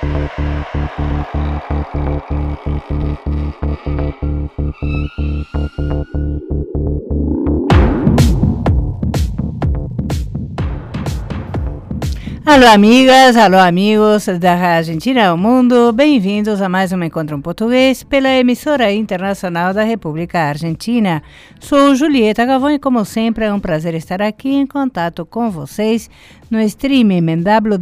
Alô amigas, alô amigos da Argentina ao mundo, bem-vindos a mais um Encontro em Português pela emissora internacional da República Argentina. Sou Julieta Gavão e como sempre é um prazer estar aqui em contato com vocês no streaming em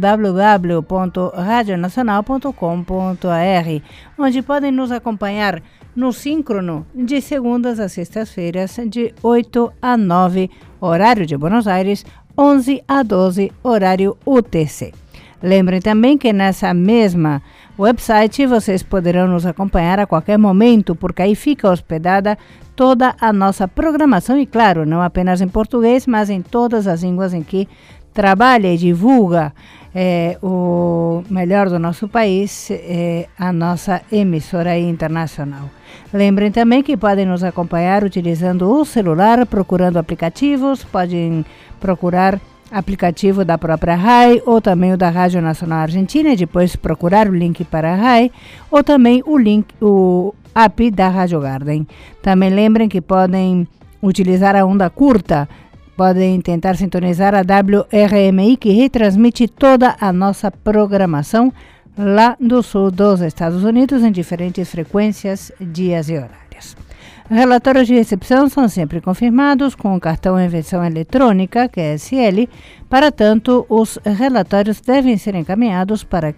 www.radionacional.com.br, onde podem nos acompanhar no síncrono de segundas a sextas-feiras de 8 a 9, horário de Buenos Aires, 11 a 12, horário UTC. Lembrem também que nessa mesma website vocês poderão nos acompanhar a qualquer momento, porque aí fica hospedada toda a nossa programação e, claro, não apenas em português, mas em todas as línguas em que trabalha e divulga o melhor do nosso país, a nossa emissora internacional. Lembrem também que podem nos acompanhar utilizando o celular, procurando aplicativos, podem procurar aplicativo da própria RAI ou também o da Rádio Nacional Argentina e depois procurar o link para a RAI ou também o app da Rádio Garden. Também lembrem que podem utilizar a onda curta, podem tentar sintonizar a WRMI que retransmite toda a nossa programação lá do sul dos Estados Unidos em diferentes frequências, dias e horários. Relatórios de recepção são sempre confirmados com o cartão em versão eletrônica, QSL. Para tanto, os relatórios devem ser encaminhados para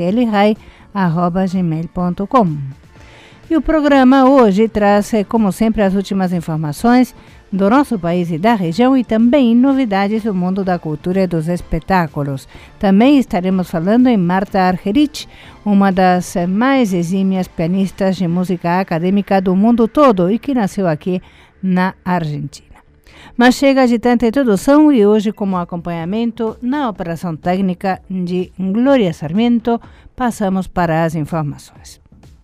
qslrai@gmail.com. E o programa hoje traz, como sempre, as últimas informações do nosso país e da região e também novidades do mundo da cultura e dos espetáculos. Também estaremos falando em Marta Argerich, uma das mais exímias pianistas de música acadêmica do mundo todo e que nasceu aqui na Argentina. Mas chega de tanta introdução e hoje, como acompanhamento na operação técnica de Glória Sarmiento, passamos para as informações.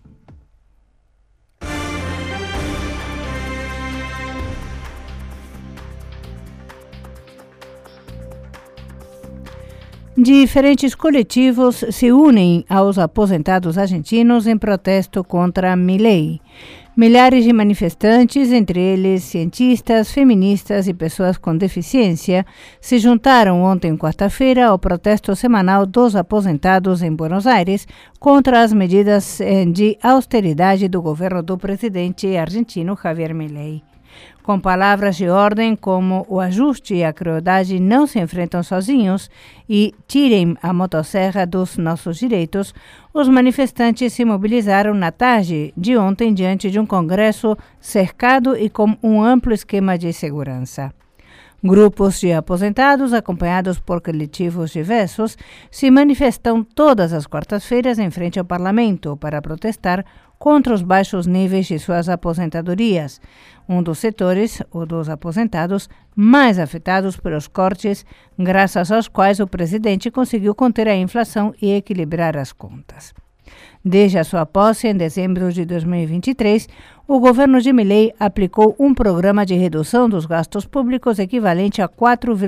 Diferentes coletivos se unem aos aposentados argentinos em protesto contra Milei. Milhares de manifestantes, entre eles cientistas, feministas e pessoas com deficiência, se juntaram ontem, quarta-feira, ao protesto semanal dos aposentados em Buenos Aires contra as medidas de austeridade do governo do presidente argentino Javier Milei. Com palavras de ordem como o ajuste e a crueldade não se enfrentam sozinhos e tirem a motosserra dos nossos direitos, os manifestantes se mobilizaram na tarde de ontem diante de um congresso cercado e com um amplo esquema de segurança. Grupos de aposentados, acompanhados por coletivos diversos, se manifestam todas as quartas-feiras em frente ao parlamento para protestar contra os baixos níveis de suas aposentadorias, um dos setores, o dos aposentados, mais afetados pelos cortes, graças aos quais o presidente conseguiu conter a inflação e equilibrar as contas. Desde a sua posse, em dezembro de 2023, o governo de Milei aplicou um programa de redução dos gastos públicos equivalente a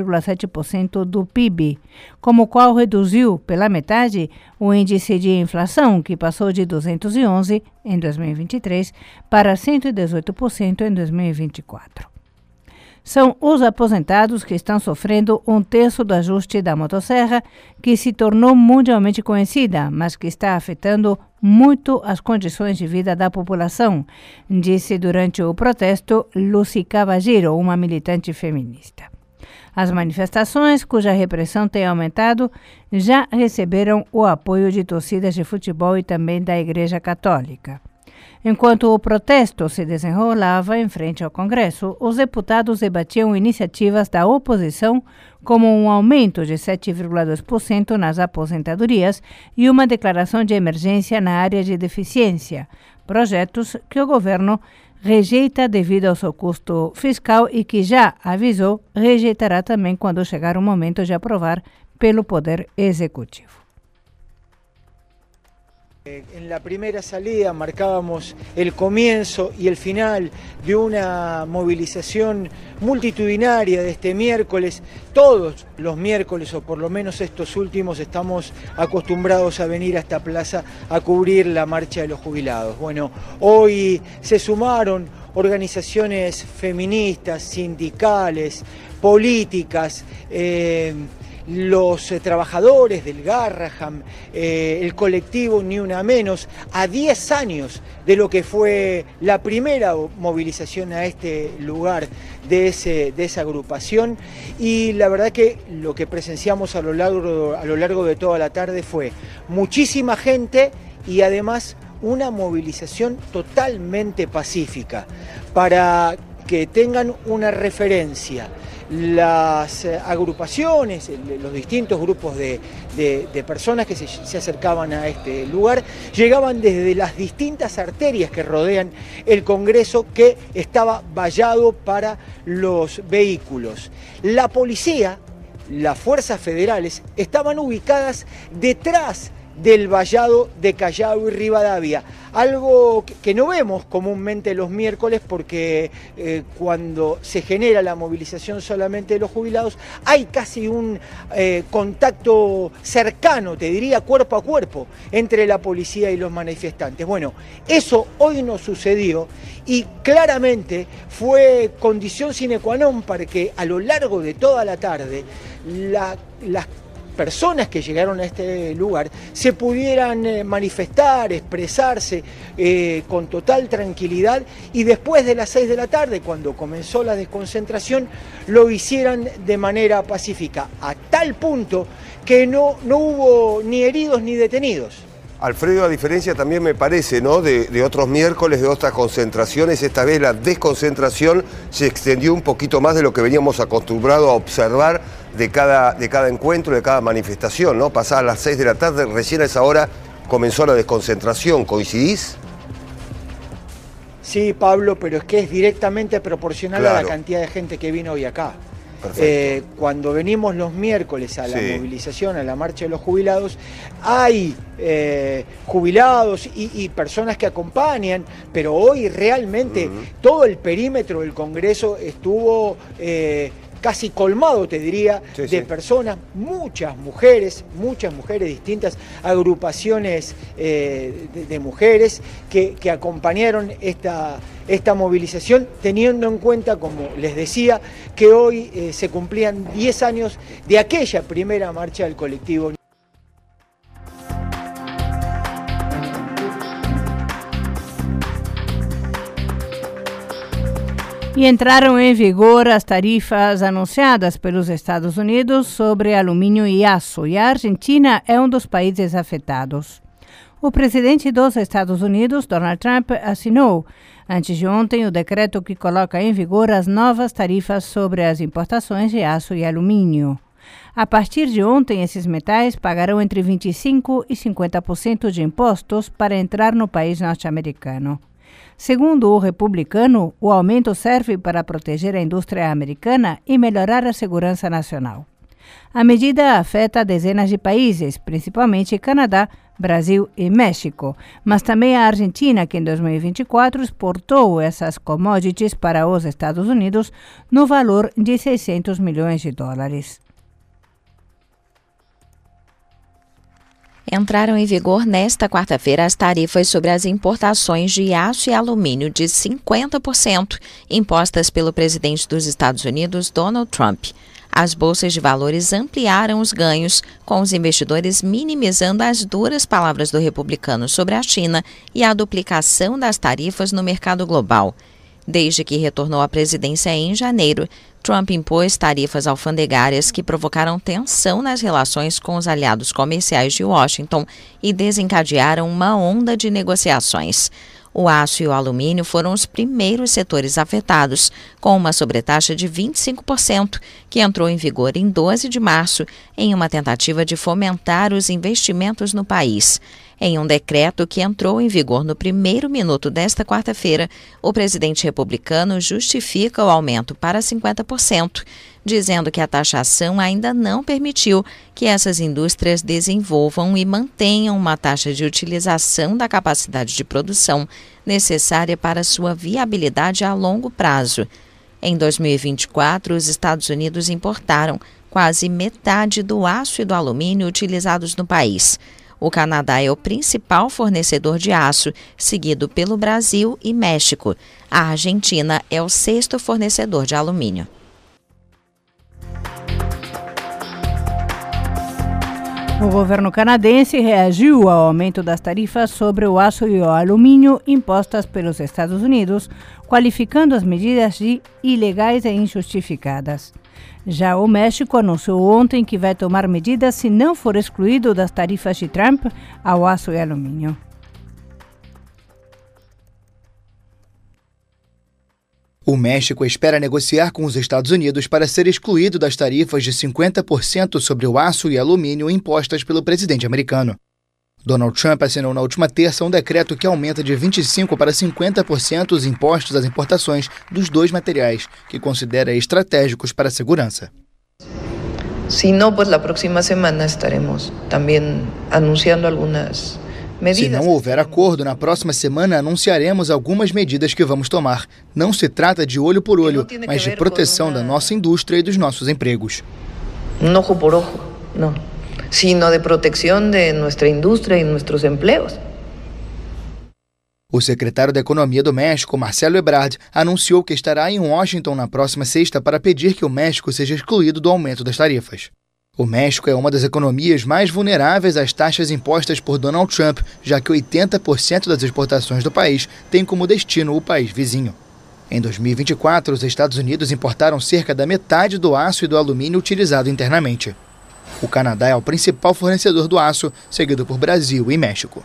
4,7% do PIB, como o qual reduziu pela metade o índice de inflação, que passou de 211 em 2023 para 118% em 2024. São os aposentados que estão sofrendo um terço do ajuste da motosserra, que se tornou mundialmente conhecida, mas que está afetando muito as condições de vida da população, disse durante o protesto Lucy Caballero, uma militante feminista. As manifestações, cuja repressão tem aumentado, já receberam o apoio de torcidas de futebol e também da Igreja Católica. Enquanto o protesto se desenrolava em frente ao Congresso, os deputados debatiam iniciativas da oposição como um aumento de 7,2% nas aposentadorias e uma declaração de emergência na área de deficiência, projetos que o governo rejeita devido ao seu custo fiscal e que já avisou rejeitará também quando chegar o momento de aprovar pelo Poder Executivo. En la primera salida marcábamos el comienzo y el final de una movilización multitudinaria de este miércoles. Todos los miércoles, o por lo menos estos últimos, estamos acostumbrados a venir a esta plaza a cubrir la marcha de los jubilados. Bueno, hoy se sumaron organizaciones feministas, sindicales, políticas, los trabajadores del Garraham, el colectivo Ni Una Menos, a 10 años de lo que fue la primera movilización a este lugar de esa agrupación, y la verdad que lo que presenciamos a lo largo de toda la tarde fue muchísima gente y además una movilización totalmente pacífica. Para que tengan una referencia, las agrupaciones, los distintos grupos de personas que se acercaban a este lugar, llegaban desde las distintas arterias que rodean el Congreso, que estaba vallado para los vehículos. La policía, las fuerzas federales, estaban ubicadas detrás del vallado de Callao y Rivadavia, algo que no vemos comúnmente los miércoles, porque cuando se genera la movilización solamente de los jubilados hay casi un contacto cercano, te diría cuerpo a cuerpo, entre la policía y los manifestantes. Bueno, eso hoy no sucedió y claramente fue condición sine qua non para que a lo largo de toda la tarde las personas que llegaron a este lugar se pudieran manifestar, expresarse con total tranquilidad, y después de las 6 de la tarde, cuando comenzó la desconcentración, lo hicieran de manera pacífica, a tal punto que no hubo ni heridos ni detenidos. Alfredo, a diferencia también me parece, ¿no?, de otros miércoles, de otras concentraciones, esta vez la desconcentración se extendió un poquito más de lo que veníamos acostumbrados a observar de cada encuentro, de cada manifestación, ¿no? Pasadas las 6 de la tarde, recién a esa hora comenzó la desconcentración. ¿Coincidís? Sí, Pablo, pero es que es directamente proporcional a la cantidad de gente que vino hoy acá. Cuando venimos los miércoles a la movilización, a la marcha de los jubilados, hay jubilados y personas que acompañan, pero hoy realmente todo el perímetro del Congreso estuvo casi colmado, te diría, de personas, muchas mujeres, distintas agrupaciones de mujeres que acompañaron esta movilización, teniendo en cuenta, como les decía, que hoy se cumplían 10 años de aquella primera marcha del colectivo. E entraram em vigor as tarifas anunciadas pelos Estados Unidos sobre alumínio e aço, e a Argentina é um dos países afetados. O presidente dos Estados Unidos, Donald Trump, assinou antes de ontem o decreto que coloca em vigor as novas tarifas sobre as importações de aço e alumínio. A partir de ontem, esses metais pagarão entre 25% e 50% de impostos para entrar no país norte-americano. Segundo o republicano, o aumento serve para proteger a indústria americana e melhorar a segurança nacional. A medida afeta dezenas de países, principalmente Canadá, Brasil e México, mas também a Argentina, que em 2024 exportou essas commodities para os Estados Unidos no valor de 600 milhões de dólares. Entraram em vigor nesta quarta-feira as tarifas sobre as importações de aço e alumínio de 50% impostas pelo presidente dos Estados Unidos, Donald Trump. As bolsas de valores ampliaram os ganhos, com os investidores minimizando as duras palavras do republicano sobre a China e a duplicação das tarifas no mercado global. Desde que retornou à presidência em janeiro, Trump impôs tarifas alfandegárias que provocaram tensão nas relações com os aliados comerciais de Washington e desencadearam uma onda de negociações. O aço e o alumínio foram os primeiros setores afetados, com uma sobretaxa de 25%, que entrou em vigor em 12 de março, em uma tentativa de fomentar os investimentos no país. Em um decreto que entrou em vigor no primeiro minuto desta quarta-feira, o presidente republicano justifica o aumento para 50%, dizendo que a taxação ainda não permitiu que essas indústrias desenvolvam e mantenham uma taxa de utilização da capacidade de produção necessária para sua viabilidade a longo prazo. Em 2024, os Estados Unidos importaram quase metade do aço e do alumínio utilizados no país. O Canadá é o principal fornecedor de aço, seguido pelo Brasil e México. A Argentina é o sexto fornecedor de alumínio. O governo canadense reagiu ao aumento das tarifas sobre o aço e o alumínio impostas pelos Estados Unidos, qualificando as medidas de ilegais e injustificadas. Já o México anunciou ontem que vai tomar medidas se não for excluído das tarifas de Trump ao aço e alumínio. O México espera negociar com os Estados Unidos para ser excluído das tarifas de 50% sobre o aço e alumínio impostas pelo presidente americano. Donald Trump assinou na última terça um decreto que aumenta de 25% para 50% os impostos às importações dos dois materiais, que considera estratégicos para a segurança. Si no, pues la próxima semana estaremos también anunciando algunas medidas. Se não houver acordo, na próxima semana anunciaremos algumas medidas que vamos tomar. Não se trata de olho por olho, mas de proteção da nossa indústria e dos nossos empregos. Ojo por ojo, não. Sino de proteção de nossa indústria e nossos empregos. O secretário da Economia do México, Marcelo Ebrard, anunciou que estará em Washington na próxima sexta para pedir que o México seja excluído do aumento das tarifas. O México é uma das economias mais vulneráveis às taxas impostas por Donald Trump, já que 80% das exportações do país tem como destino o país vizinho. Em 2024, os Estados Unidos importaram cerca da metade do aço e do alumínio utilizado internamente. O Canadá é o principal fornecedor do aço, seguido por Brasil e México.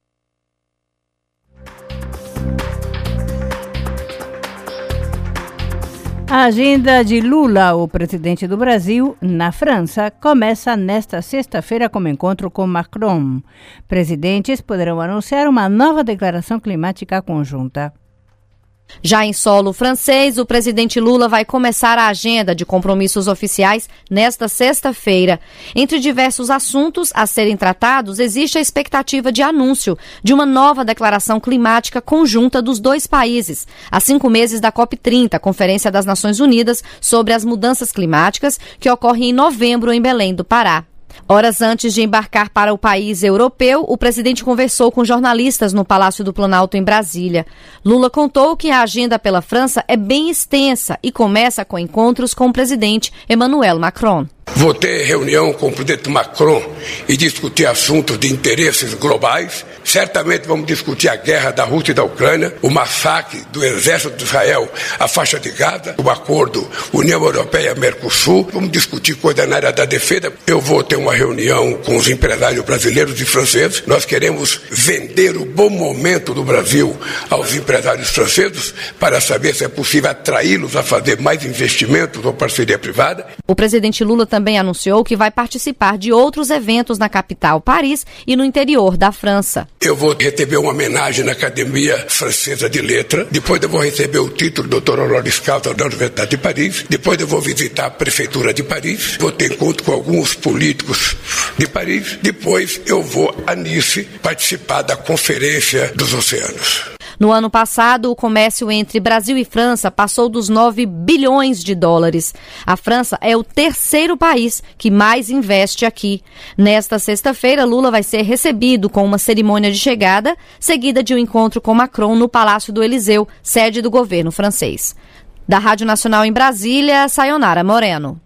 A agenda de Lula, o presidente do Brasil, na França, começa nesta sexta-feira com encontro com Macron. Presidentes poderão anunciar uma nova declaração climática conjunta. Já em solo francês, o presidente Lula vai começar a agenda de compromissos oficiais nesta sexta-feira. Entre diversos assuntos a serem tratados, existe a expectativa de anúncio de uma nova declaração climática conjunta dos dois países, a 5 meses da COP30, Conferência das Nações Unidas sobre as Mudanças Climáticas, que ocorre em novembro em Belém do Pará. Horas antes de embarcar para o país europeu, o presidente conversou com jornalistas no Palácio do Planalto, em Brasília. Lula contou que a agenda pela França é bem extensa e começa com encontros com o presidente Emmanuel Macron. Vou ter reunião com o presidente Macron e discutir assuntos de interesses globais. Certamente vamos discutir a guerra da Rússia e da Ucrânia, o massacre do exército de Israel à faixa de Gaza, o acordo União Europeia-Mercosul. Vamos discutir coisa na área da defesa. Eu vou ter uma reunião com os empresários brasileiros e franceses. Nós queremos vender o bom momento do Brasil aos empresários franceses para saber se é possível atraí-los a fazer mais investimentos ou parceria privada. O presidente Lula também anunciou que vai participar de outros eventos na capital, Paris, e no interior da França. Eu vou receber uma homenagem na Academia Francesa de Letras, depois eu vou receber o título de doutor honoris causa da Universidade de Paris, depois eu vou visitar a Prefeitura de Paris, vou ter encontro com alguns políticos de Paris, depois eu vou a Nice participar da Conferência dos Oceanos. No ano passado, o comércio entre Brasil e França passou dos 9 bilhões de dólares. A França é o terceiro país que mais investe aqui. Nesta sexta-feira, Lula vai ser recebido com uma cerimônia de chegada, seguida de um encontro com Macron no Palácio do Eliseu, sede do governo francês. Da Rádio Nacional em Brasília, Sayonara Moreno.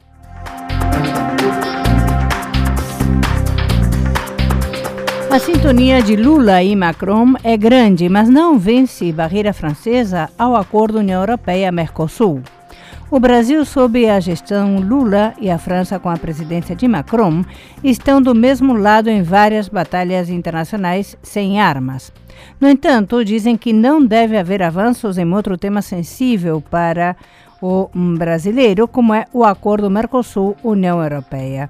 A sintonia de Lula e Macron é grande, mas não vence barreira francesa ao acordo União Europeia-Mercosul. O Brasil, sob a gestão Lula, e a França, com a presidência de Macron, estão do mesmo lado em várias batalhas internacionais sem armas. No entanto, dizem que não deve haver avanços em outro tema sensível para o brasileiro, como é o acordo Mercosul-União Europeia.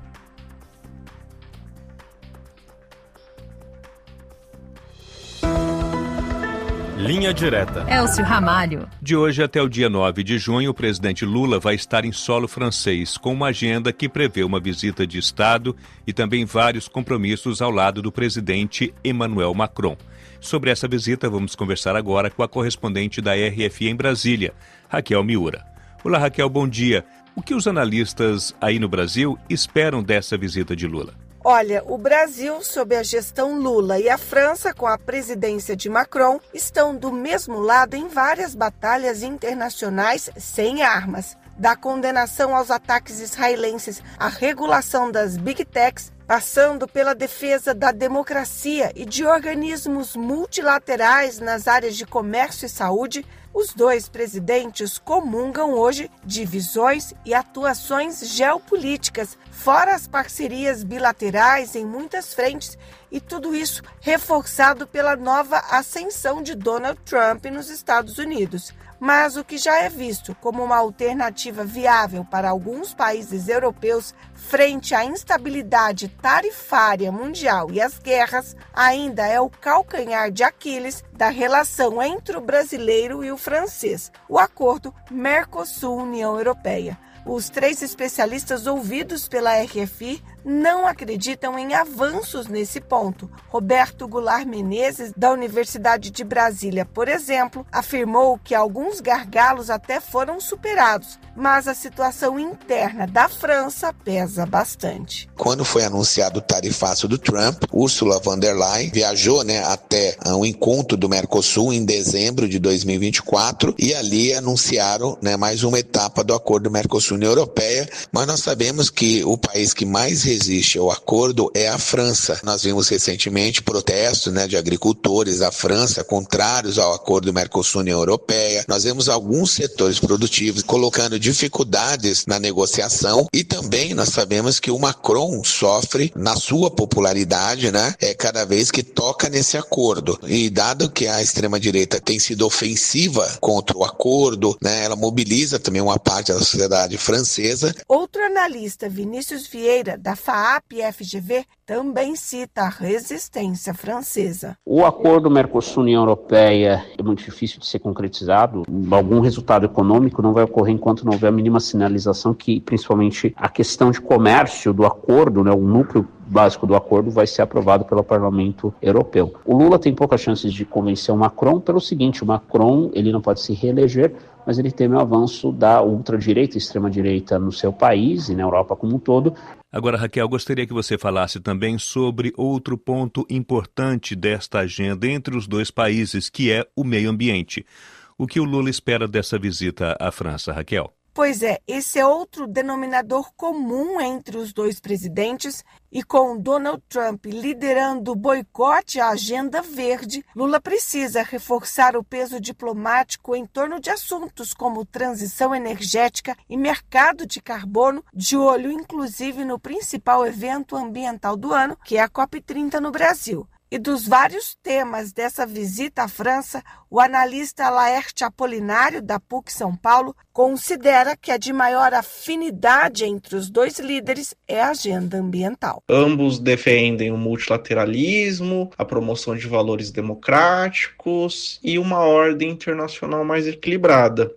Linha Direta. Elcio Ramalho. De hoje até o dia 9 de junho, o presidente Lula vai estar em solo francês, com uma agenda que prevê uma visita de Estado e também vários compromissos ao lado do presidente Emmanuel Macron. Sobre essa visita, vamos conversar agora com a correspondente da RFI em Brasília, Raquel Miura. Olá, Raquel, bom dia. O que os analistas aí no Brasil esperam dessa visita de Lula? Olha, o Brasil, sob a gestão Lula, e a França, com a presidência de Macron, estão do mesmo lado em várias batalhas internacionais sem armas. Da condenação aos ataques israelenses à regulação das Big Techs, passando pela defesa da democracia e de organismos multilaterais nas áreas de comércio e saúde, os dois presidentes comungam hoje de visões e atuações geopolíticas, fora as parcerias bilaterais em muitas frentes, e tudo isso reforçado pela nova ascensão de Donald Trump nos Estados Unidos. Mas o que já é visto como uma alternativa viável para alguns países europeus frente à instabilidade tarifária mundial e às guerras, ainda é o calcanhar de Aquiles da relação entre o brasileiro e o francês, o acordo Mercosul-União Europeia. Os 3 especialistas ouvidos pela RFI não acreditam em avanços nesse ponto. Roberto Goulart Menezes, da Universidade de Brasília, por exemplo, afirmou que alguns gargalos até foram superados, mas a situação interna da França pesa bastante. Quando foi anunciado o tarifaço do Trump, Ursula von der Leyen viajou até um encontro do Mercosul em dezembro de 2024 e ali anunciaram mais uma etapa do acordo Mercosul-União Europeia, mas nós sabemos que o país que mais resiste ao acordo é a França. Nós vimos recentemente protestos de agricultores da França contrários ao acordo Mercosul-União Europeia. Nós vemos alguns setores produtivos colocando dificuldades na negociação e também nós sabemos que o Macron sofre na sua popularidade, cada vez que toca nesse acordo. E dado que a extrema-direita tem sido ofensiva contra o acordo, ela mobiliza também uma parte da sociedade francesa. Outro analista, Vinícius Vieira, da FAAP-FGV, também cita a resistência francesa. O acordo Mercosul-União Europeia é muito difícil de ser concretizado. Algum resultado econômico não vai ocorrer enquanto não houver a mínima sinalização que, principalmente, a questão de comércio do acordo, o núcleo básico do acordo vai ser aprovado pelo Parlamento Europeu. O Lula tem poucas chances de convencer o Macron pelo seguinte: o Macron ele não pode se reeleger, mas ele teme o avanço da ultradireita e extrema-direita no seu país e na Europa como um todo. Agora, Raquel, gostaria que você falasse também sobre outro ponto importante desta agenda entre os dois países, que é o meio ambiente. O que o Lula espera dessa visita à França, Raquel? Pois é, esse é outro denominador comum entre os dois presidentes e com Donald Trump liderando o boicote à agenda verde, Lula precisa reforçar o peso diplomático em torno de assuntos como transição energética e mercado de carbono, de olho inclusive no principal evento ambiental do ano, que é a COP30 no Brasil. E dos vários temas dessa visita à França, o analista Laerte Apolinário, da PUC São Paulo, considera que a de maior afinidade entre os dois líderes é a agenda ambiental. Ambos defendem o multilateralismo, a promoção de valores democráticos e uma ordem internacional mais equilibrada.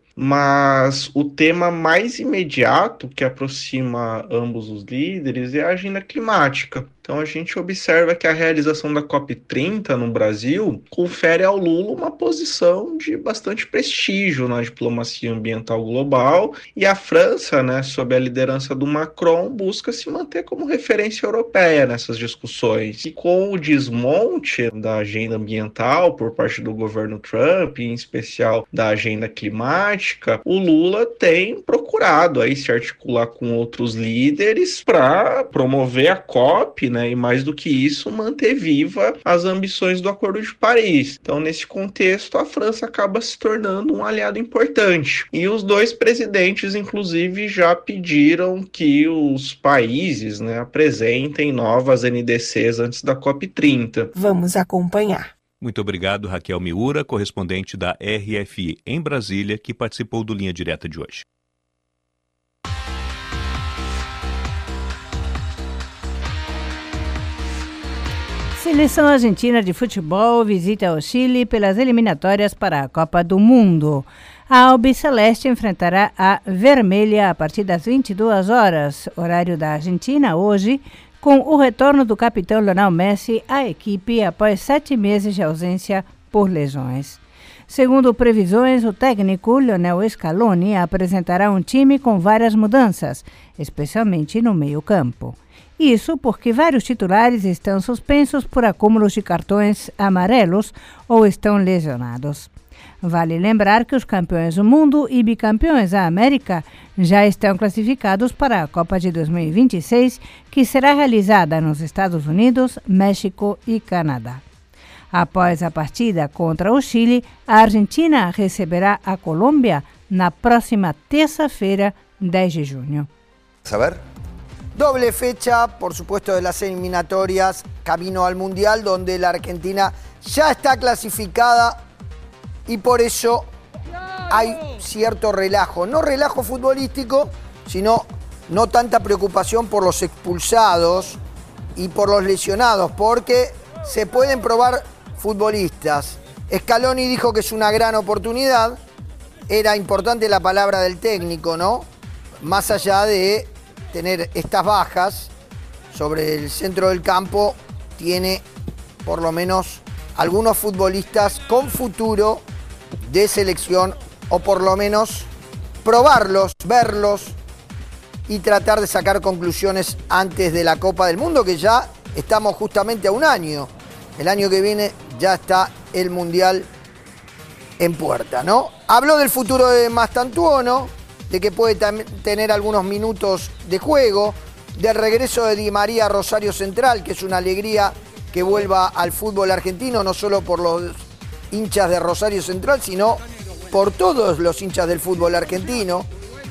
Mas o tema mais imediato que aproxima ambos os líderes é a agenda climática. Então a gente observa que a realização da COP30 no Brasil confere ao Lula uma posição de bastante prestígio na diplomacia ambiental global, e a França, sob a liderança do Macron, busca se manter como referência europeia nessas discussões. E com o desmonte da agenda ambiental por parte do governo Trump, em especial da agenda climática, o Lula tem procurado aí se articular com outros líderes para promover a COP, e mais do que isso, manter viva as ambições do Acordo de Paris. Então, nesse contexto, a França acaba se tornando um aliado importante. E os dois presidentes, inclusive, já pediram que os países apresentem novas NDCs antes da COP30. Vamos acompanhar. Muito obrigado, Raquel Miura, correspondente da RFI em Brasília, que participou do Linha Direta de hoje. Seleção argentina de futebol visita o Chile pelas eliminatórias para a Copa do Mundo. A albiceleste enfrentará a vermelha a partir das 22 horas, horário da Argentina, hoje, com o retorno do capitão Lionel Messi à equipe após 7 meses de ausência por lesões. Segundo previsões, o técnico Lionel Scaloni apresentará um time com várias mudanças, especialmente no meio-campo. Isso porque vários titulares estão suspensos por acúmulos de cartões amarelos ou estão lesionados. Vale lembrar que os campeões do mundo e bicampeões da América já estão classificados para a Copa de 2026, que será realizada nos Estados Unidos, México e Canadá. Após a partida contra o Chile, a Argentina receberá a Colômbia na próxima terça-feira, 10 de junho. ¿Saber? Doble fecha, por supuesto, de las eliminatorias camino al Mundial, donde la Argentina ya está clasificada y por eso hay cierto relajo. No relajo futbolístico, sino no tanta preocupación por los expulsados y por los lesionados, porque se pueden probar futbolistas. Scaloni dijo que es una gran oportunidad. Era importante la palabra del técnico, ¿no? Más allá de tener estas bajas sobre el centro del campo, tiene por lo menos algunos futbolistas con futuro de selección, o por lo menos probarlos, verlos y tratar de sacar conclusiones antes de la Copa del Mundo, que ya estamos justamente a un año. El año que viene ya está el Mundial en puerta, ¿no? Habló del futuro de Mastantuono, de que puede tener algunos minutos de juego, del regreso de Di María a Rosario Central, que es una alegría que vuelva al fútbol argentino, no solo por los hinchas de Rosario Central, sino por todos los hinchas del fútbol argentino.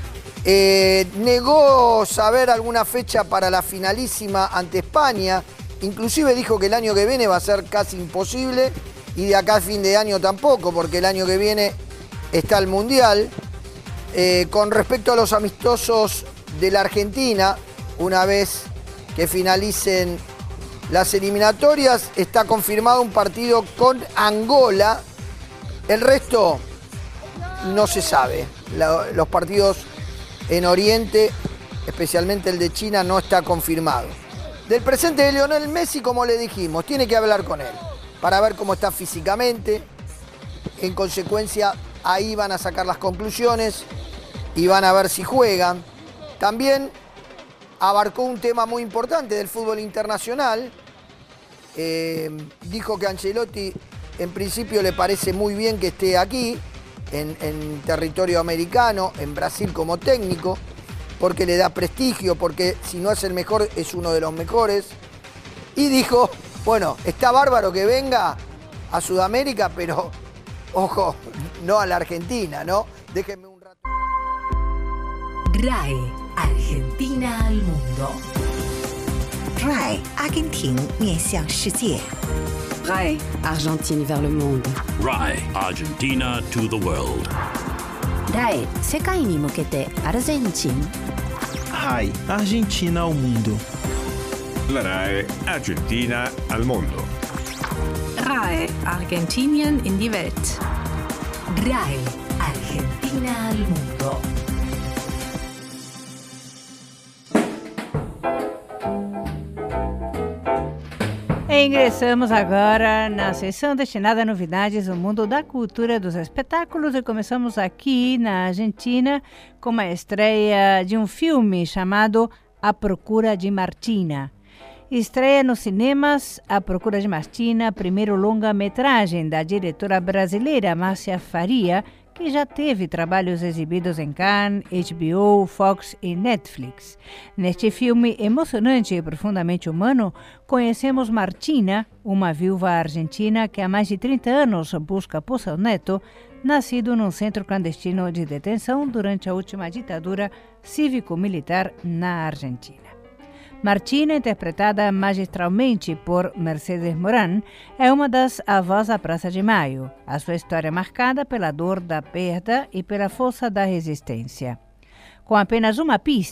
Negó saber alguna fecha para la finalísima ante España, inclusive dijo que el año que viene va a ser casi imposible, y de acá a fin de año tampoco, porque el año que viene está el Mundial. Con respecto a los amistosos de la Argentina, una vez que finalicen las eliminatorias, está confirmado un partido con Angola. El resto no se sabe. Los partidos en Oriente, especialmente el de China, no está confirmado. Del presente de Lionel Messi, como le dijimos, tiene que hablar con él para ver cómo está físicamente. En consecuencia, ahí van a sacar las conclusiones y van a ver si juegan. También abarcó un tema muy importante del fútbol internacional. Dijo que a Ancelotti en principio le parece muy bien que esté aquí, en territorio americano, en Brasil como técnico, porque le da prestigio, porque si no es el mejor, es uno de los mejores. Y dijo, bueno, está bárbaro que venga a Sudamérica, pero ojo, no a la Argentina, ¿no? Déjenme un rato. RAE, Argentina al mundo. RAE, Argentina 面向世界. RAE, Argentine vers le monde. RAE, Argentina to the world. RAE, 世界に向けてアルゼンチン. RAE, Argentina al mundo. La RAE, Argentina al mundo. RAE, Argentinien in die Welt. RAE, Argentina al mundo. Ingressamos agora na seção destinada a novidades do mundo da cultura e dos espetáculos, e começamos aqui na Argentina com a estreia de um filme chamado A Procura de Martina. Estreia nos cinemas A Procura de Martina, primeiro longa-metragem da diretora brasileira Márcia Faria, que já teve trabalhos exibidos em Cannes, HBO, Fox e Netflix. Neste filme emocionante e profundamente humano, conhecemos Martina, uma viúva argentina que há mais de 30 anos busca por seu neto, nascido num centro clandestino de detenção durante a última ditadura cívico-militar na Argentina. Martina, interpretada magistralmente por Mercedes Morán, é uma das avós da Praça de Maio. A sua história é marcada pela dor da perda e pela força da resistência. Com apenas uma pista,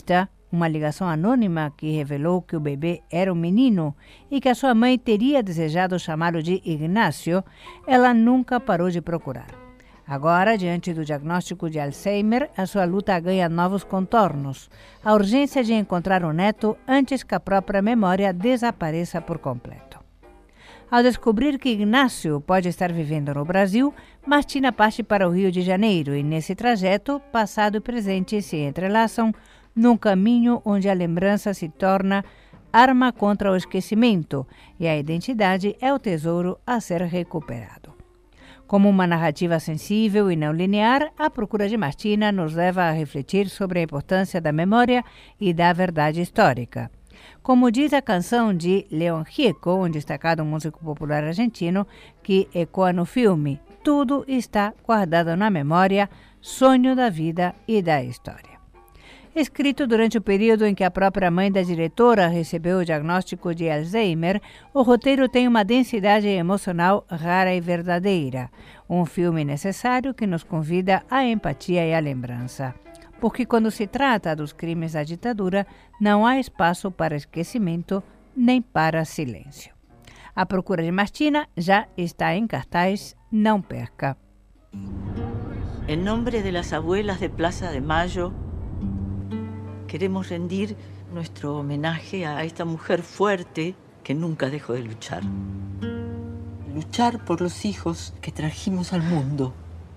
uma ligação anônima que revelou que o bebê era um menino e que a sua mãe teria desejado chamá-lo de Ignácio, ela nunca parou de procurar. Agora, diante do diagnóstico de Alzheimer, a sua luta ganha novos contornos. A urgência de encontrar o neto antes que a própria memória desapareça por completo. Ao descobrir que Ignácio pode estar vivendo no Brasil, Martina parte para o Rio de Janeiro e, nesse trajeto, passado e presente se entrelaçam num caminho onde a lembrança se torna arma contra o esquecimento e a identidade é o tesouro a ser recuperado. Como uma narrativa sensível e não linear, a procura de Martina nos leva a refletir sobre a importância da memória e da verdade histórica. Como diz a canção de León Gieco, um destacado músico popular argentino, que ecoa no filme, tudo está guardado na memória, sonho da vida e da história. Escrito durante o período em que a própria mãe da diretora recebeu o diagnóstico de Alzheimer, o roteiro tem uma densidade emocional rara e verdadeira. Um filme necessário que nos convida à empatia e à lembrança. Porque quando se trata dos crimes da ditadura, não há espaço para esquecimento nem para silêncio. A Procura de Martina já está em cartaz, não perca. Em nome das abuelas de Plaza de Mayo, queremos rendir nuestro homenaje a esta mujer fuerte que nunca dejó de luchar. Luchar por los hijos que trajimos al mundo.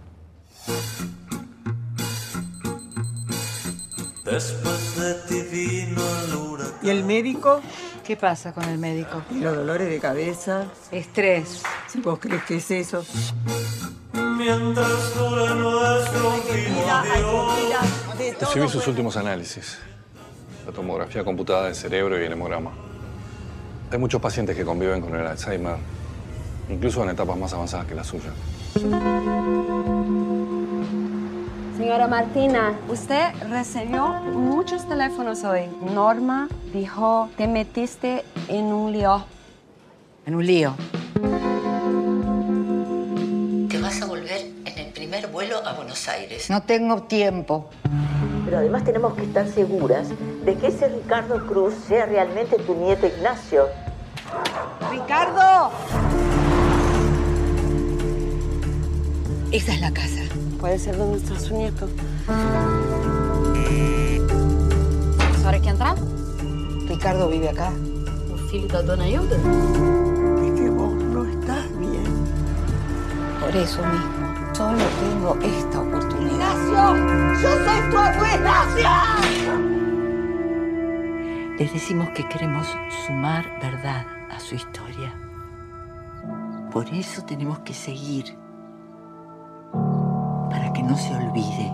Después de ti vino el huracán. ¿Y el médico? ¿Qué pasa con el médico? Y los dolores de cabeza. Estrés. ¿Vos crees que es eso? Mientras dure nuestro último adiós. Recibí sus últimos análisis. La tomografía computada del cerebro y el hemograma. Hay muchos pacientes que conviven con el Alzheimer, incluso en etapas más avanzadas que la suya. Señora Martina, usted recibió muchos teléfonos hoy. Norma dijo, te metiste en un lío. ¿En un lío? Te vas a volver en el primer vuelo a Buenos Aires. No tengo tiempo. Pero además tenemos que estar seguras de que ese Ricardo Cruz sea realmente tu nieto Ignacio. ¡Ricardo! Esa es la casa. Puede ser de nuestro nieto. ¿A hora que entrar? Ricardo vive acá. O filho da dona Hilda. Es que vos no estás bien. Por eso mismo, solo tengo esta oportunidad. ¡Ignacio! ¡Yo soy tu abuela! ¡Ignacio! Les decimos que queremos sumar verdad a su historia. Por eso tenemos que seguir. Para que no se olvide.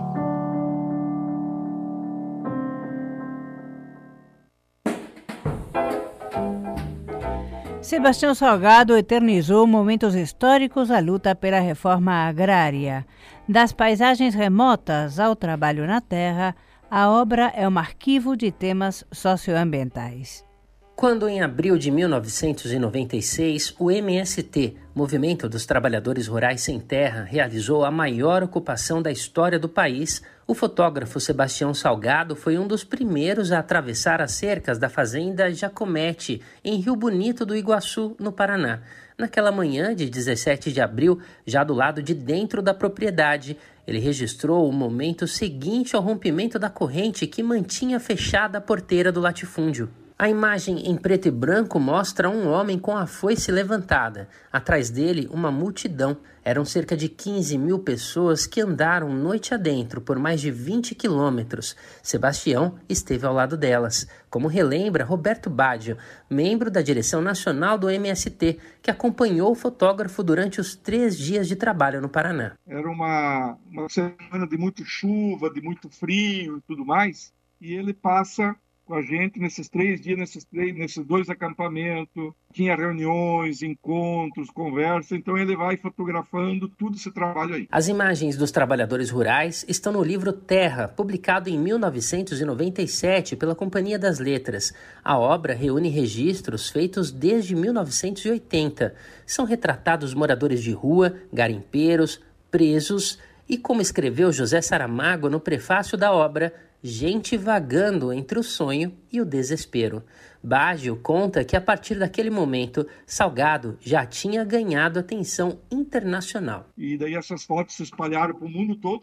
Sebastião Salgado eternizou momentos históricos da luta pela reforma agrária. Das paisagens remotas ao trabalho na terra, a obra é um arquivo de temas socioambientais. Quando, em abril de 1996, o MST, Movimento dos Trabalhadores Rurais Sem Terra, realizou a maior ocupação da história do país, o fotógrafo Sebastião Salgado foi um dos primeiros a atravessar as cercas da fazenda Jacomete, em Rio Bonito do Iguaçu, no Paraná. Naquela manhã de 17 de abril, já do lado de dentro da propriedade, ele registrou o momento seguinte ao rompimento da corrente que mantinha fechada a porteira do latifúndio. A imagem em preto e branco mostra um homem com a foice levantada. Atrás dele, uma multidão. Eram cerca de 15 mil pessoas que andaram noite adentro por mais de 20 quilômetros. Sebastião esteve ao lado delas, como relembra Roberto Baggio, membro da direção nacional do MST, que acompanhou o fotógrafo durante os 3 dias de trabalho no Paraná. Era uma semana de muita chuva, de muito frio e tudo mais, e ele passa com a gente nesses 3 dias, nesses 2 acampamentos, tinha reuniões, encontros, conversas, então ele vai fotografando tudo esse trabalho aí. As imagens dos trabalhadores rurais estão no livro Terra, publicado em 1997 pela Companhia das Letras. A obra reúne registros feitos desde 1980. São retratados moradores de rua, garimpeiros, presos e, como escreveu José Saramago no prefácio da obra, gente vagando entre o sonho e o desespero. Baggio conta que a partir daquele momento, Salgado já tinha ganhado atenção internacional. E daí essas fotos se espalharam para o mundo todo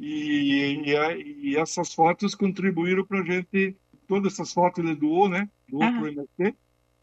e essas fotos contribuíram para a gente. Todas essas fotos ele doou, né? Doou para o MST.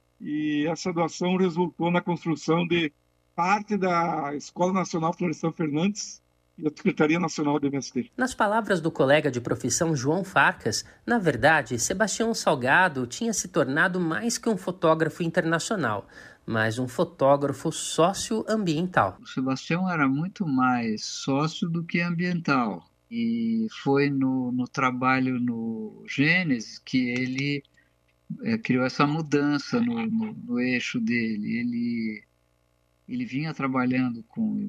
E essa doação resultou na construção de parte da Escola Nacional Florestan Fernandes e da Secretaria Nacional do MST. Nas palavras do colega de profissão João Farcas, na verdade, Sebastião Salgado tinha se tornado mais que um fotógrafo internacional, mas um fotógrafo socioambiental. O Sebastião era muito mais sócio do que ambiental. E foi no trabalho no Gênesis que ele criou essa mudança no eixo dele. Ele vinha trabalhando com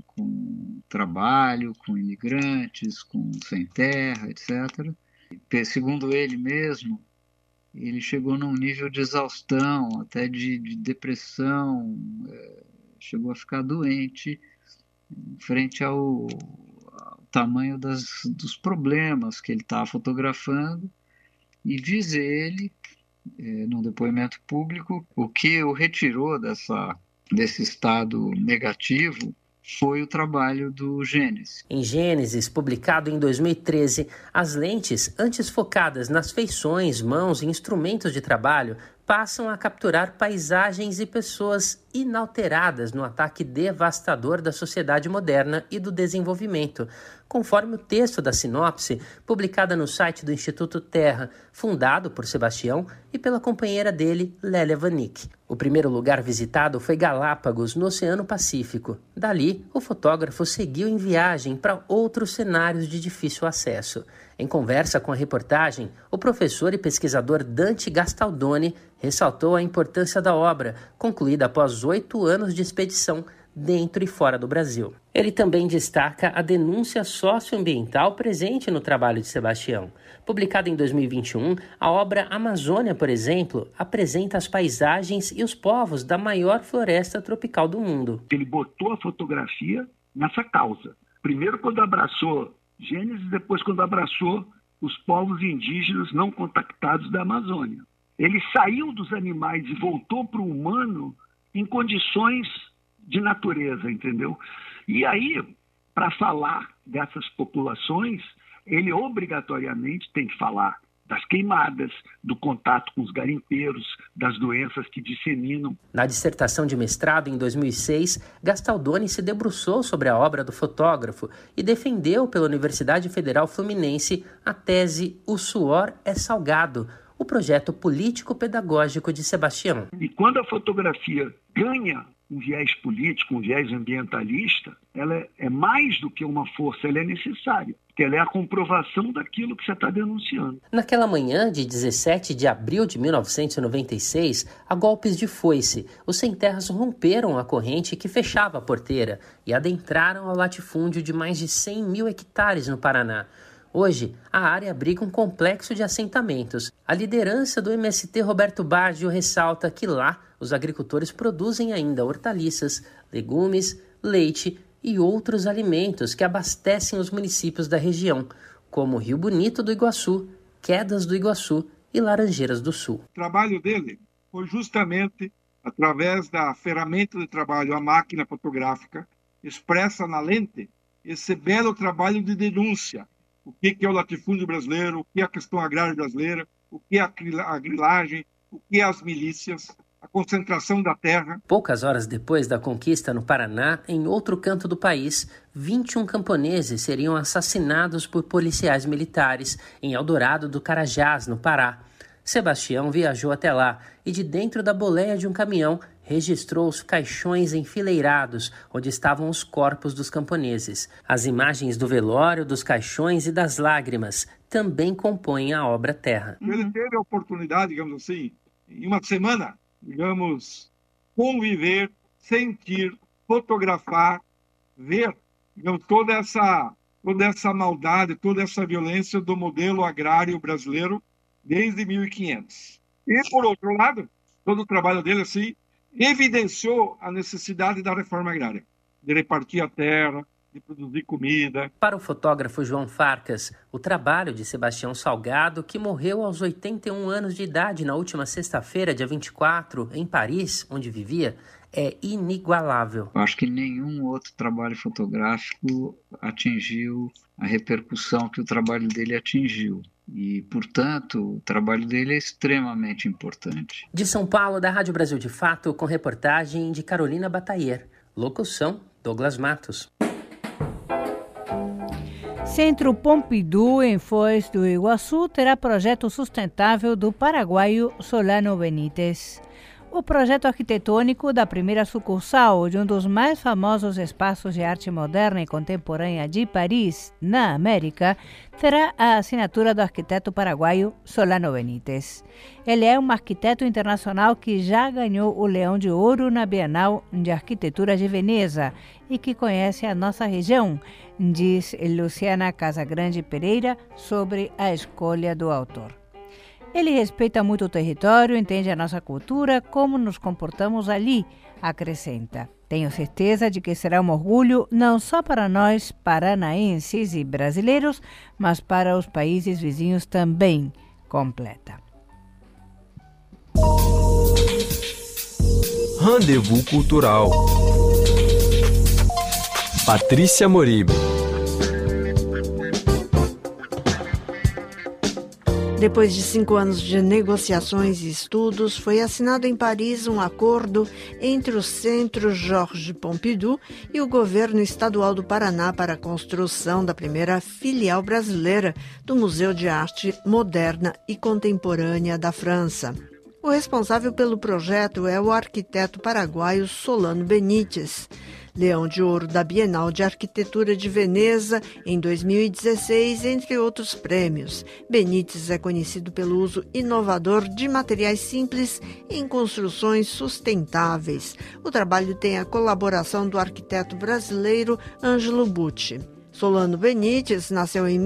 trabalho, com imigrantes, com sem terra, etc. Segundo ele mesmo, ele chegou num nível de exaustão, até de depressão, chegou a ficar doente frente ao tamanho dos problemas que ele estava fotografando. E diz ele, num depoimento público, o que o retirou desse estado negativo foi o trabalho do Gênesis. Em Gênesis, publicado em 2013, as lentes, antes focadas nas feições, mãos e instrumentos de trabalho, passam a capturar paisagens e pessoas inalteradas no ataque devastador da sociedade moderna e do desenvolvimento, conforme o texto da sinopse, publicada no site do Instituto Terra, fundado por Sebastião e pela companheira dele, Lélia Vanik. O primeiro lugar visitado foi Galápagos, no Oceano Pacífico. Dali, o fotógrafo seguiu em viagem para outros cenários de difícil acesso. Em conversa com a reportagem, o professor e pesquisador Dante Gastaldoni ressaltou a importância da obra, concluída após 8 anos de expedição dentro e fora do Brasil. Ele também destaca a denúncia socioambiental presente no trabalho de Sebastião. Publicada em 2021, a obra Amazônia, por exemplo, apresenta as paisagens e os povos da maior floresta tropical do mundo. Ele botou a fotografia nessa causa. Primeiro quando abraçou Gênesis, depois quando abraçou os povos indígenas não contactados da Amazônia. Ele saiu dos animais e voltou para o humano em condições de natureza, entendeu? E aí, para falar dessas populações, ele obrigatoriamente tem que falar das queimadas, do contato com os garimpeiros, das doenças que disseminam. Na dissertação de mestrado em 2006, Gastaldoni se debruçou sobre a obra do fotógrafo e defendeu pela Universidade Federal Fluminense a tese O Suor é Salgado, o projeto político-pedagógico de Sebastião. E quando a fotografia ganha um viés político, um viés ambientalista, ela é mais do que uma força, ela é necessária, porque ela é a comprovação daquilo que você está denunciando. Naquela manhã de 17 de abril de 1996, a golpes de foice, os sem-terras romperam a corrente que fechava a porteira e adentraram ao latifúndio de mais de 100 mil hectares no Paraná. Hoje, a área abriga um complexo de assentamentos. A liderança do MST Roberto Baggio ressalta que lá os agricultores produzem ainda hortaliças, legumes, leite e outros alimentos que abastecem os municípios da região, como Rio Bonito do Iguaçu, Quedas do Iguaçu e Laranjeiras do Sul. O trabalho dele foi justamente através da ferramenta de trabalho, a máquina fotográfica, expressa na lente esse belo trabalho de denúncia. O que é o latifúndio brasileiro, o que é a questão agrária brasileira, o que é a grilagem, o que é as milícias, a concentração da terra. Poucas horas depois da conquista no Paraná, em outro canto do país, 21 camponeses seriam assassinados por policiais militares em Eldorado do Carajás, no Pará. Sebastião viajou até lá e, de dentro da boleia de um caminhão, registrou os caixões enfileirados onde estavam os corpos dos camponeses. As imagens do velório, dos caixões e das lágrimas também compõem a obra Terra. Ele teve a oportunidade, digamos assim, em uma semana, conviver, sentir, fotografar, ver, toda essa maldade, toda essa violência do modelo agrário brasileiro desde 1500. E, por outro lado, todo o trabalho dele, assim, evidenciou a necessidade da reforma agrária, de repartir a terra, de produzir comida. Para o fotógrafo João Farcas, o trabalho de Sebastião Salgado, que morreu aos 81 anos de idade na última sexta-feira, dia 24, em Paris, onde vivia, é inigualável. Eu acho que nenhum outro trabalho fotográfico atingiu a repercussão que o trabalho dele atingiu. E, portanto, o trabalho dele é extremamente importante. De São Paulo, da Rádio Brasil de Fato, com reportagem de Carolina Batailler. Locução, Douglas Matos. Centro Pompidou, em Foz do Iguaçu, terá projeto sustentável do paraguaio Solano Benítez. O projeto arquitetônico da primeira sucursal de um dos mais famosos espaços de arte moderna e contemporânea de Paris, na América, terá a assinatura do arquiteto paraguaio Solano Benítez. Ele é um arquiteto internacional que já ganhou o Leão de Ouro na Bienal de Arquitetura de Veneza e que conhece a nossa região, diz Luciana Casagrande Pereira sobre a escolha do autor. Ele respeita muito o território, entende a nossa cultura, como nos comportamos ali, acrescenta. Tenho certeza de que será um orgulho não só para nós, paranaenses e brasileiros, mas para os países vizinhos também, completa. Rendezvous Cultural. Patrícia Moribe. Depois de 5 anos de negociações e estudos, foi assinado em Paris um acordo entre o Centro Georges Pompidou e o governo estadual do Paraná para a construção da primeira filial brasileira do Museu de Arte Moderna e Contemporânea da França. O responsável pelo projeto é o arquiteto paraguaio Solano Benítez, Leão de Ouro da Bienal de Arquitetura de Veneza em 2016, entre outros prêmios. Benítez é conhecido pelo uso inovador de materiais simples em construções sustentáveis. O trabalho tem a colaboração do arquiteto brasileiro Ângelo Bucci. Solano Benítez nasceu em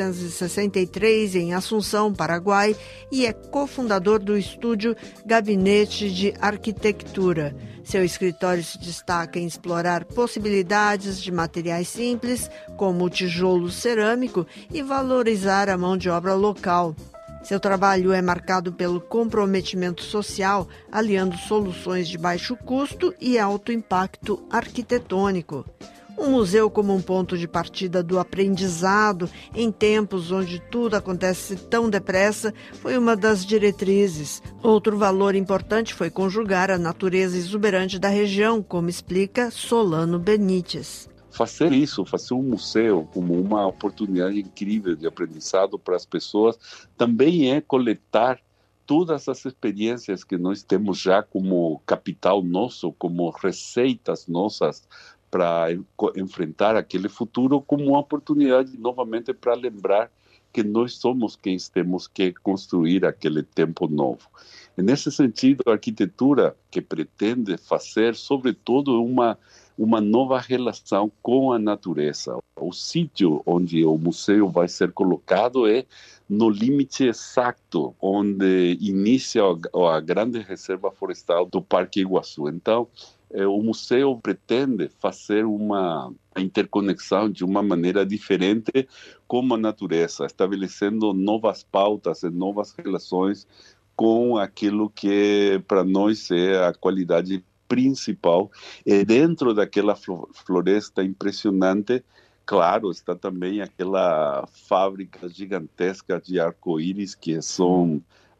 1963 em Assunção, Paraguai, e é cofundador do estúdio Gabinete de Arquitectura. Seu escritório se destaca em explorar possibilidades de materiais simples, como o tijolo cerâmico, e valorizar a mão de obra local. Seu trabalho é marcado pelo comprometimento social, aliando soluções de baixo custo e alto impacto arquitetônico. Um museu como um ponto de partida do aprendizado em tempos onde tudo acontece tão depressa foi uma das diretrizes. Outro valor importante foi conjugar a natureza exuberante da região, como explica Solano Benítez. Fazer isso, fazer um museu como uma oportunidade incrível de aprendizado para as pessoas, também é coletar todas as experiências que nós temos já como capital nosso, como receitas nossas, para enfrentar aquele futuro como uma oportunidade novamente para lembrar que nós somos quem temos que construir aquele tempo novo. E nesse sentido, a arquitetura que pretende fazer, sobretudo, uma nova relação com a natureza. O sítio onde o museu vai ser colocado é no limite exato onde inicia a grande reserva florestal do Parque Iguaçu. Então, o museu pretende fazer uma interconexão de uma maneira diferente com a natureza, estabelecendo novas pautas e novas relações com aquilo que para nós é a qualidade principal. E dentro daquela floresta impressionante, claro, está também aquela fábrica gigantesca de arco-íris que são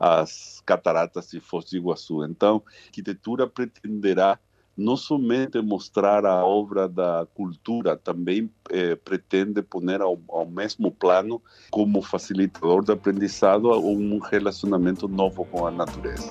as cataratas de Foz do Iguaçu. Então, a arquitetura pretenderá não somente mostrar a obra da cultura, também pretende pôr ao mesmo plano, como facilitador do aprendizado, um relacionamento novo com a natureza.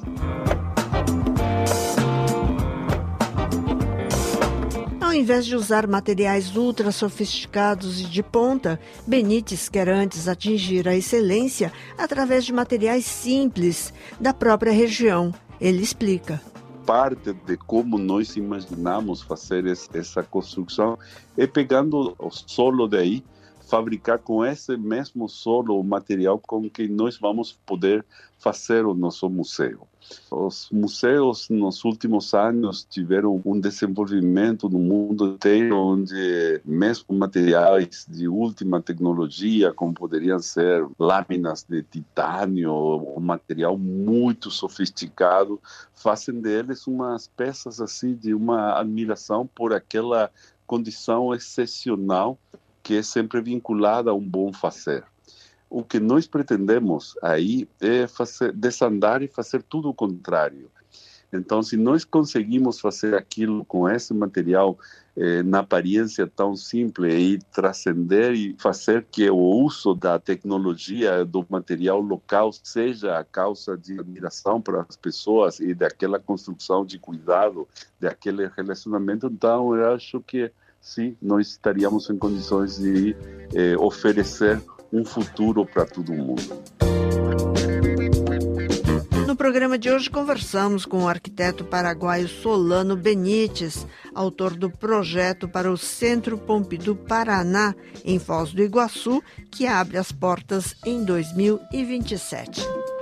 Ao invés de usar materiais ultra sofisticados e de ponta, Benítez quer antes atingir a excelência através de materiais simples da própria região. Ele explica. Parte de como nós imaginamos fazer essa construção é pegando o solo daí, fabricar com esse mesmo solo o material com que nós vamos poder fazer o nosso museu. Os museus, nos últimos anos, tiveram um desenvolvimento no mundo inteiro, onde mesmo materiais de última tecnologia, como poderiam ser lâminas de titânio, um material muito sofisticado, fazem deles umas peças assim de uma admiração por aquela condição excepcional que é sempre vinculada a um bom fazer. O que nós pretendemos aí é desandar e fazer tudo o contrário. Então, se nós conseguimos fazer aquilo com esse material na aparência tão simples e transcender e fazer que o uso da tecnologia, do material local, seja a causa de admiração para as pessoas e daquela construção de cuidado, daquele relacionamento, então eu acho que sim, nós estaríamos em condições de oferecer um futuro para todo mundo. No programa de hoje conversamos com o arquiteto paraguaio Solano Benites, autor do projeto para o Centro Pompidou Paraná, em Foz do Iguaçu, que abre as portas em 2027.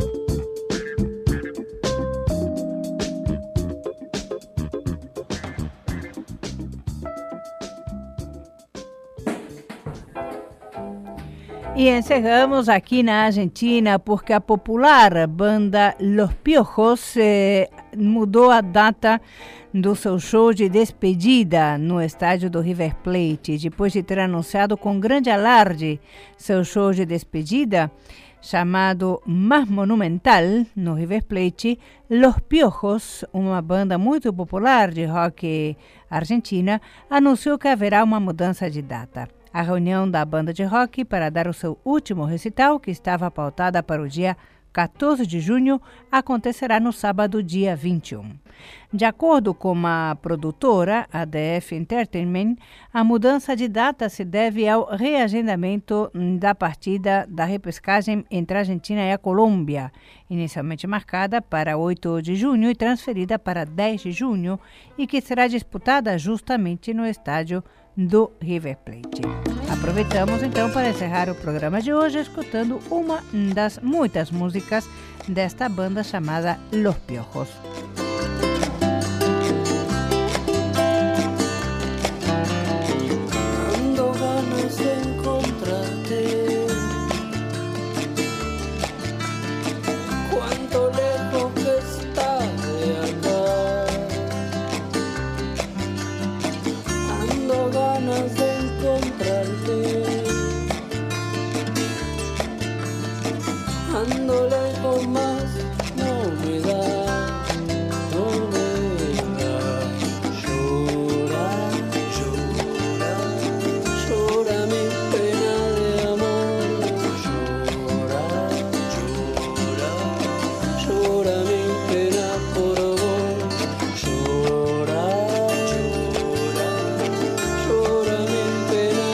E encerramos aqui na Argentina porque a popular banda Los Piojos mudou a data do seu show de despedida no estádio do River Plate. Depois de ter anunciado com grande alarde seu show de despedida, chamado Más Monumental, no River Plate, Los Piojos, uma banda muito popular de rock argentina, anunciou que haverá uma mudança de data. A reunião da banda de rock para dar o seu último recital, que estava pautada para o dia 14 de junho, acontecerá no sábado, dia 21. De acordo com a produtora, ADF Entertainment, a mudança de data se deve ao reagendamento da partida da repescagem entre a Argentina e a Colômbia, inicialmente marcada para 8 de junho e transferida para 10 de junho, e que será disputada justamente no estádio do River Plate. Aproveitamos então para encerrar o programa de hoje escutando uma das muitas músicas desta banda chamada Los Piojos. Ando ganas de encontrarte, cuánto lejos que está de acá. Ando ganas de encontrarte, ando lejos más, no me da. Llora mi pena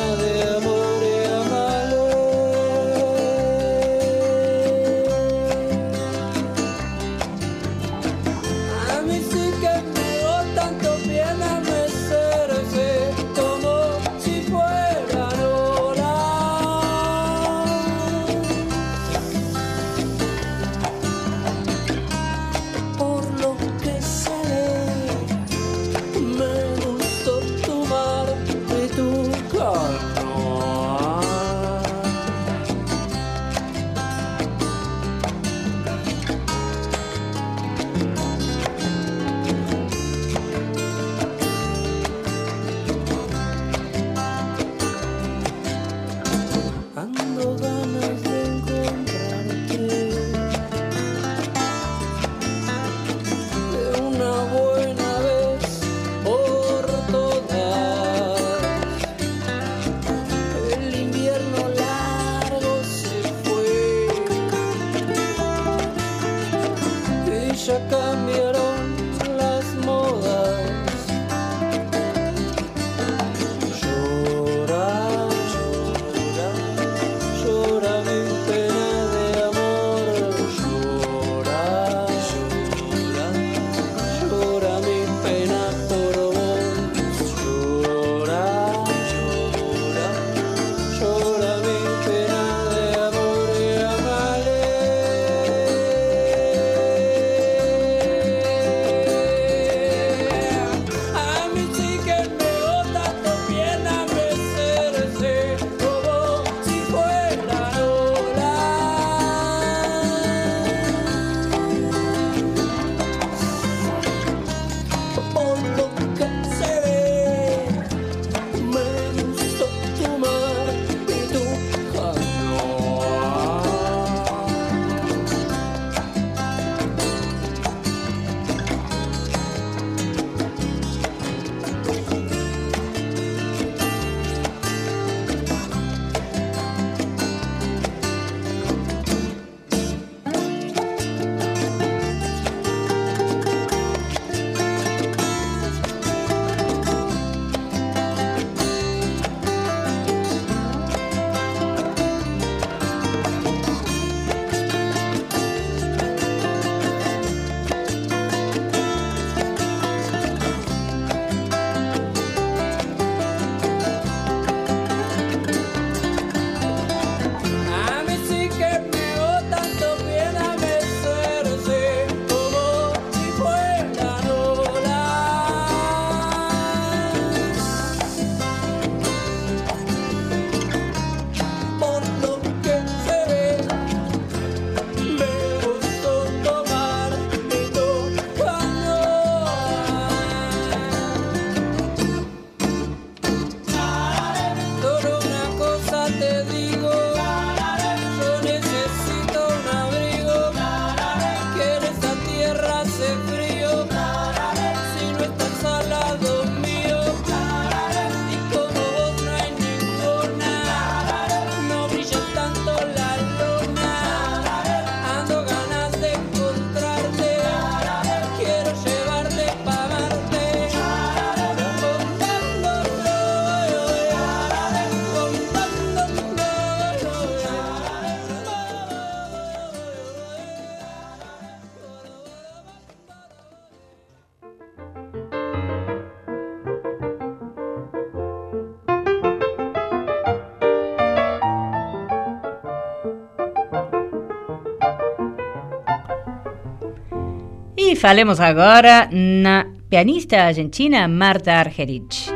E falemos agora na pianista argentina Marta Argerich.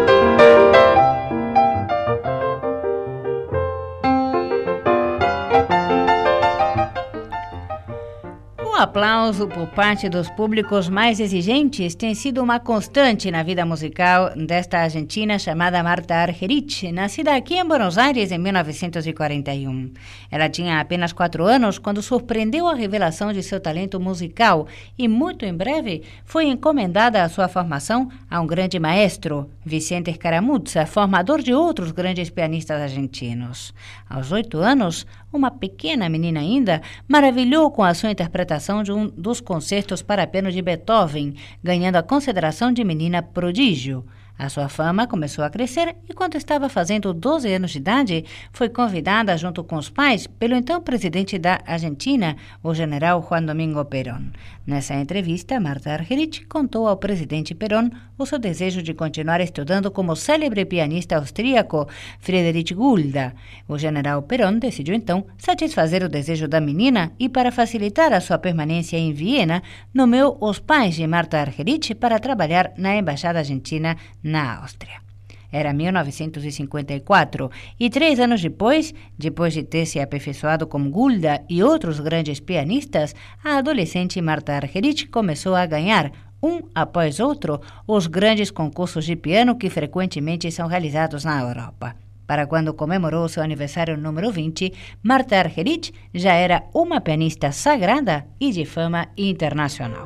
O aplauso por parte dos públicos mais exigentes tem sido uma constante na vida musical desta argentina chamada Marta Argerich, nascida aqui em Buenos Aires em 1941. Ela tinha apenas 4 anos quando surpreendeu a revelação de seu talento musical e, muito em breve, foi encomendada a sua formação a um grande maestro, Vicente Escaramuzza, formador de outros grandes pianistas argentinos. Aos 8 anos, uma pequena menina ainda, maravilhou com a sua interpretação de um dos concertos para piano de Beethoven, ganhando a consideração de menina prodígio. A sua fama começou a crescer e, quando estava fazendo 12 anos de idade, foi convidada, junto com os pais, pelo então presidente da Argentina, o general Juan Domingo Perón. Nessa entrevista, Marta Argerich contou ao presidente Perón o seu desejo de continuar estudando como o célebre pianista austríaco Friedrich Gulda. O general Perón decidiu, então, satisfazer o desejo da menina e, para facilitar a sua permanência em Viena, nomeou os pais de Marta Argerich para trabalhar na Embaixada Argentina na Áustria. Era 1954 e 3 anos depois de ter se aperfeiçoado com Gulda e outros grandes pianistas, a adolescente Marta Argerich começou a ganhar, um após outro, os grandes concursos de piano que frequentemente são realizados na Europa. Para quando comemorou seu aniversário número 20, Marta Argerich já era uma pianista sagrada e de fama internacional.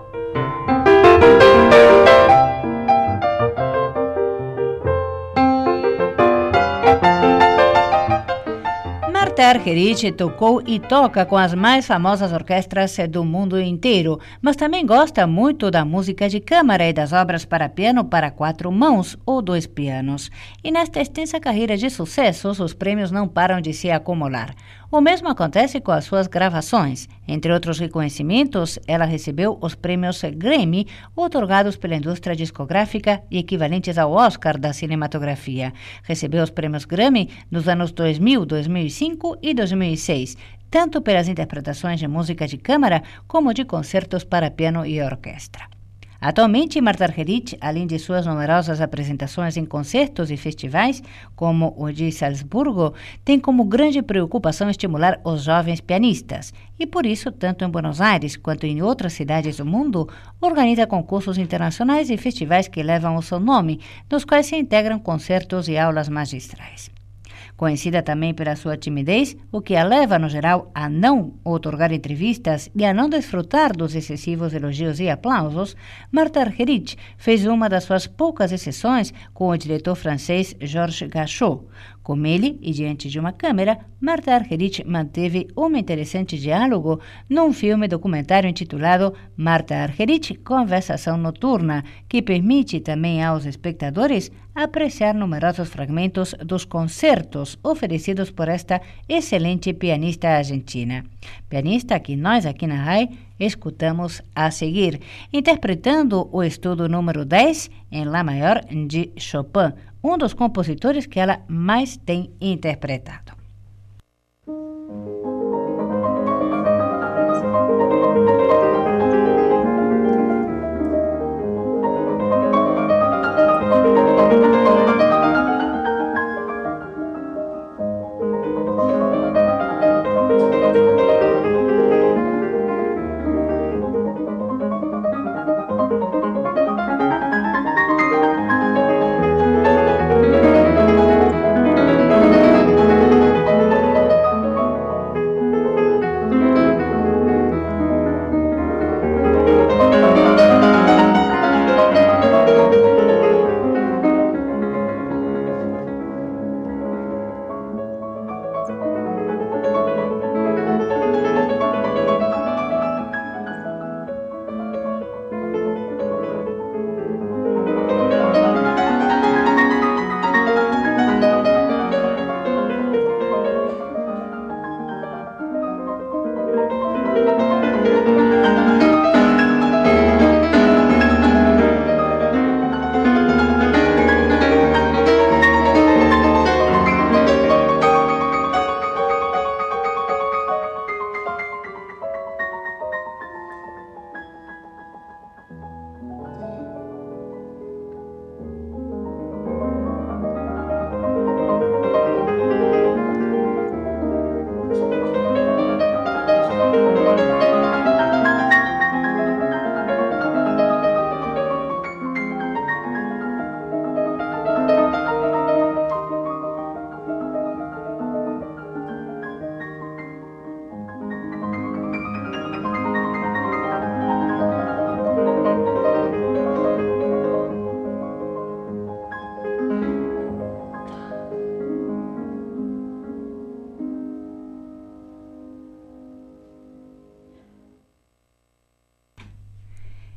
Marta Argerich tocou e toca com as mais famosas orquestras do mundo inteiro, mas também gosta muito da música de câmara e das obras para piano para 4 mãos ou 2 pianos. E nesta extensa carreira de sucessos, os prêmios não param de se acumular. O mesmo acontece com as suas gravações. Entre outros reconhecimentos, ela recebeu os prêmios Grammy, otorgados pela indústria discográfica e equivalentes ao Oscar da cinematografia. Recebeu os prêmios Grammy nos anos 2000, 2005 e 2006, tanto pelas interpretações de música de câmara como de concertos para piano e orquestra. Atualmente, Marta Argerich, além de suas numerosas apresentações em concertos e festivais, como o de Salzburgo, tem como grande preocupação estimular os jovens pianistas e, por isso, tanto em Buenos Aires quanto em outras cidades do mundo, organiza concursos internacionais e festivais que levam o seu nome, nos quais se integram concertos e aulas magistrais. Conhecida também pela sua timidez, o que a leva, no geral, a não outorgar entrevistas e a não desfrutar dos excessivos elogios e aplausos, Marta Argerich fez uma das suas poucas exceções com o diretor francês Georges Gachot. Com ele, e diante de uma câmera, Marta Argerich manteve um interessante diálogo num filme documentário intitulado Marta Argerich, Conversação Noturna, que permite também aos espectadores apreciar numerosos fragmentos dos concertos oferecidos por esta excelente pianista argentina. Pianista que nós aqui na RAI escutamos a seguir, interpretando o estudo número 10 em Lá maior de Chopin, um dos compositores que ela mais tem interpretado.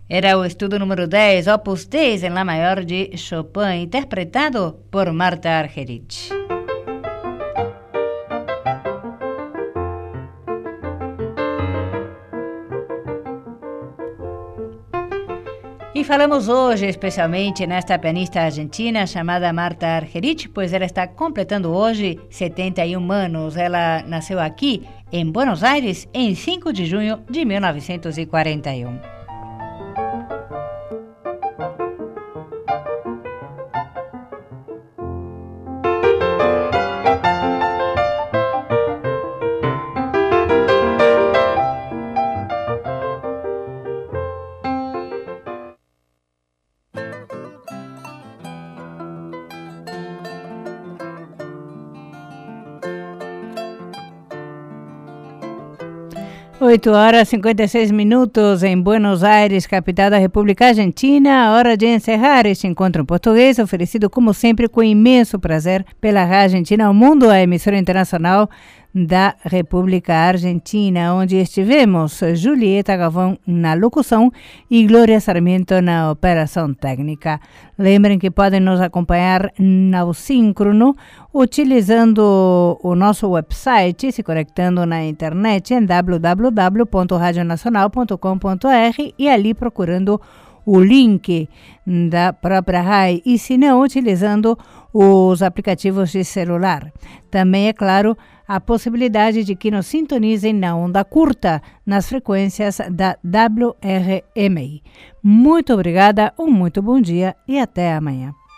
Era o estudo número 10, Opus 10 em Lá maior de Chopin, interpretado por Marta Argerich. E falamos hoje especialmente nesta pianista argentina chamada Marta Argerich, pois ela está completando hoje 71 anos. Ela nasceu aqui em Buenos Aires em 5 de junho de 1941. Oito horas e 56 minutos em Buenos Aires, capital da República Argentina. Hora de encerrar este encontro em português, oferecido como sempre com imenso prazer pela Rádio Argentina ao Mundo, a emissora internacional da República Argentina, onde estivemos Julieta Gavão na locução e Glória Sarmiento na operação técnica. Lembrem que podem nos acompanhar ao síncrono utilizando o nosso website, se conectando na internet em www.radionacional.com.br e ali procurando o link da própria RAI e, se não, utilizando os aplicativos de celular. Também, é claro, a possibilidade de que nos sintonizem na onda curta, nas frequências da WRMI. Muito obrigada, um muito bom dia e até amanhã.